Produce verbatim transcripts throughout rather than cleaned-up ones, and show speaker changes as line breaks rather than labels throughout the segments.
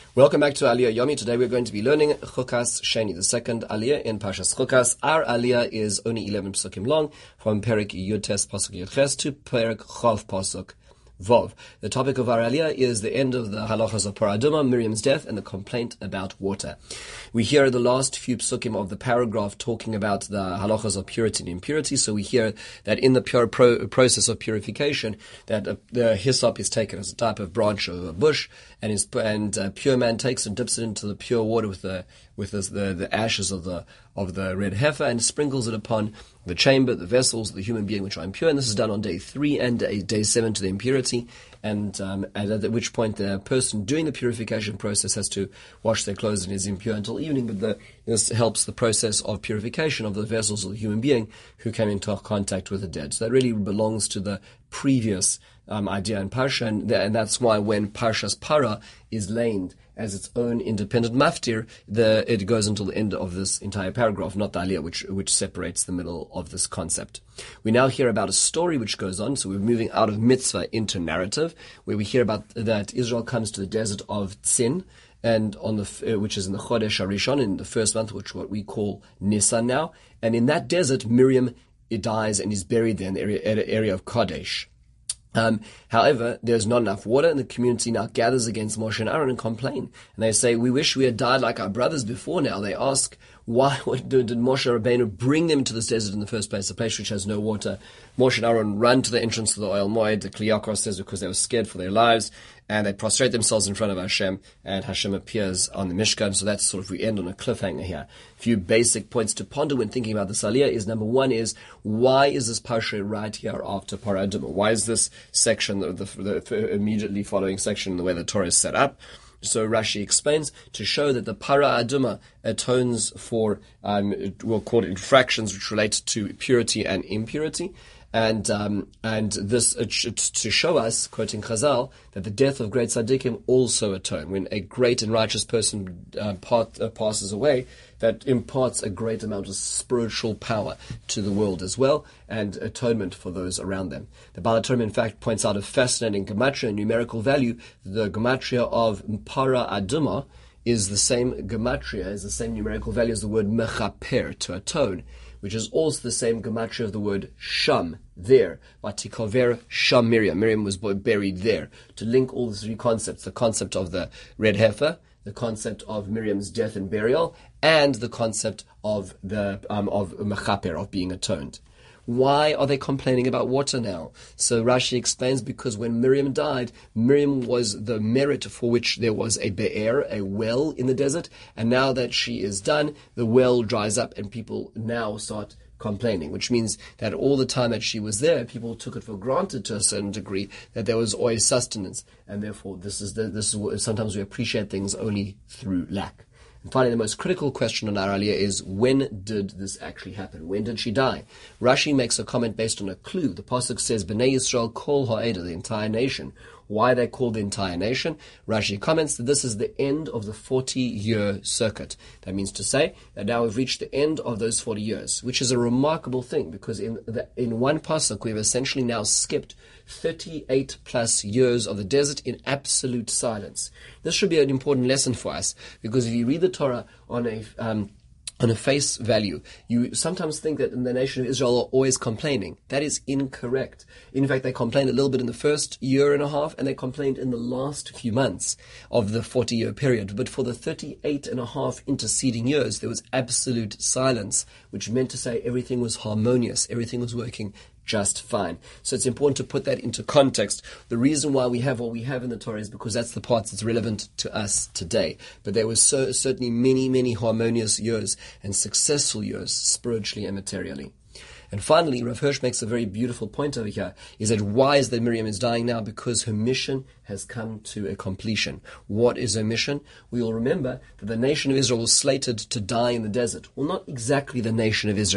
Welcome back to Aliyah Yomi. Today we're going to be learning Chukas Sheni, the second Aliyah in Parshas Chukas. Our Aliyah is only eleven psukim long, from Perek Yud-Tes Pasuk Yud-Ches to Perek Chav Pasuk Vov. The topic of our Aliyah is the end of the halachas of Parah Adumah, Miriam's death, and the complaint about water. We hear the last few psukim of the paragraph talking about the halachas of purity and impurity. So we hear that in the pure pro- process of purification, that uh, the hyssop is taken as a type of branch of a bush, and is and a pure man takes and dips it into the pure water with the with the the, the ashes of the of the red heifer and sprinkles it upon the chamber, the vessels, the human being which are impure. And this is done on day three and day, day seven to the impurity. And, um, and at which point the person doing the purification process has to wash their clothes and is impure until evening. But the, this helps the process of purification of the vessels of the human being who came into contact with the dead. So that really belongs to the previous um, idea in Parsha, and, th- and that's why when Parshas Para is named as its own independent maftir, the, it goes until the end of this entire paragraph, not the aliyah, which which separates the middle of this concept. We now hear about a story which goes on, so we're moving out of mitzvah into narrative, where we hear about that Israel comes to the desert of Tzin, and on the uh, which is in the Chodesh Harishon, in the first month, which what we call Nisan now, and in that desert, Miriam it dies and is buried there in the area, area of Kadesh. Um, however, there's not enough water, and the community now gathers against Moshe and Aaron and complain. And they say, we wish we had died like our brothers before now. They ask, why did Moshe Rabbeinu bring them to this desert in the first place, a place which has no water? Moshe and Aaron run to the entrance to the oil moed. The Kli Yakar says because they were scared for their lives, and they prostrate themselves in front of Hashem, and Hashem appears on the Mishkan. So that's sort of, we end on a cliffhanger here. A few basic points to ponder when thinking about this aliyah is, number one is, why is this parsha right here after Parah Adumah? Why is this section, the, the, the immediately following section, the way the Torah is set up? So Rashi explains, to show that the Parah Adumah atones for, um, we'll call it infractions which relate to purity and impurity. And um, and this uh, to show us, quoting Chazal, that the death of great tzaddikim also atone. When a great and righteous person uh, part, uh, passes away, that imparts a great amount of spiritual power to the world as well, and atonement for those around them. The Baal HaTurim, in fact, points out a fascinating gematria, numerical value. The gematria of Parah Adumah is the same gematria, is the same numerical value as the word mechaper, to atone, which is also the same gematria of the word sham, there. Vatikover sham Miriam. Miriam was buried there. To link all the three concepts, the concept of the red heifer, the concept of Miriam's death and burial, and the concept of the um, of mechaper, of being atoned. Why are they complaining about water now? So Rashi explains, because when Miriam died, Miriam was the merit for which there was a be'er, a well in the desert, and now that she is done, the well dries up and people now start complaining, which means that all the time that she was there, people took it for granted to a certain degree that there was always sustenance, and therefore this is the, this is what, sometimes we appreciate things only through lack. And finally, the most critical question on our aliyah is, when did this actually happen? When did she die? Rashi makes a comment based on a clue. The pasuk says, Bnei Yisrael kol ha'eda, the entire nation. Why they call the entire nation? Rashi comments that this is the end of the forty-year circuit. That means to say that now we've reached the end of those forty years, which is a remarkable thing, because in the, in one pasuk we've essentially now skipped thirty-eight plus years of the desert in absolute silence. This should be an important lesson for us, because if you read the Torah on a um, on a face value, you sometimes think that the nation of Israel are always complaining. That is incorrect. In fact, they complained a little bit in the first year and a half, and they complained in the last few months of the forty-year period. But for the thirty-eight and a half interceding years, there was absolute silence, which meant to say everything was harmonious, everything was working just fine. So it's important to put that into context. The reason why we have what we have in the Torah is because that's the part that's relevant to us today. But there was so, certainly many, many harmonious years and successful years, spiritually and materially. And finally, Rav Hirsch makes a very beautiful point over here, is that why is that Miriam is dying now? Because her mission has come to a completion. What is her mission? We will remember that the nation of Israel was slated to die in the desert. Well, not exactly the nation of Israel.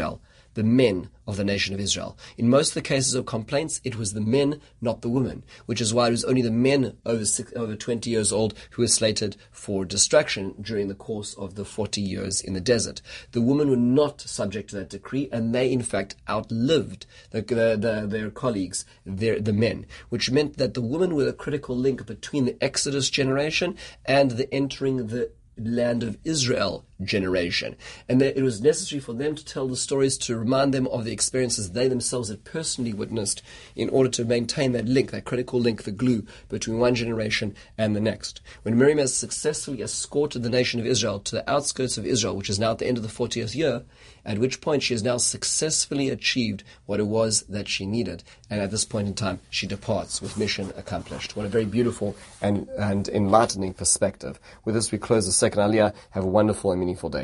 the men of the nation of Israel. In most of the cases of complaints, it was the men, not the women, which is why it was only the men over six, over twenty years old who were slated for destruction during the course of the forty years in the desert. The women were not subject to that decree, and they in fact outlived the, the, the, their colleagues, their, the men, which meant that the women were a critical link between the Exodus generation and the entering the land of Israel generation. And that it was necessary for them to tell the stories to remind them of the experiences they themselves had personally witnessed in order to maintain that link, that critical link, the glue between one generation and the next. When Miriam has successfully escorted the nation of Israel to the outskirts of Israel, which is now at the end of the fortieth year, at which point she has now successfully achieved what it was that she needed. And at this point in time, she departs with mission accomplished. What a very beautiful and, and enlightening perspective. With this, we close the second Aliyah. Have a wonderful and meaningful day.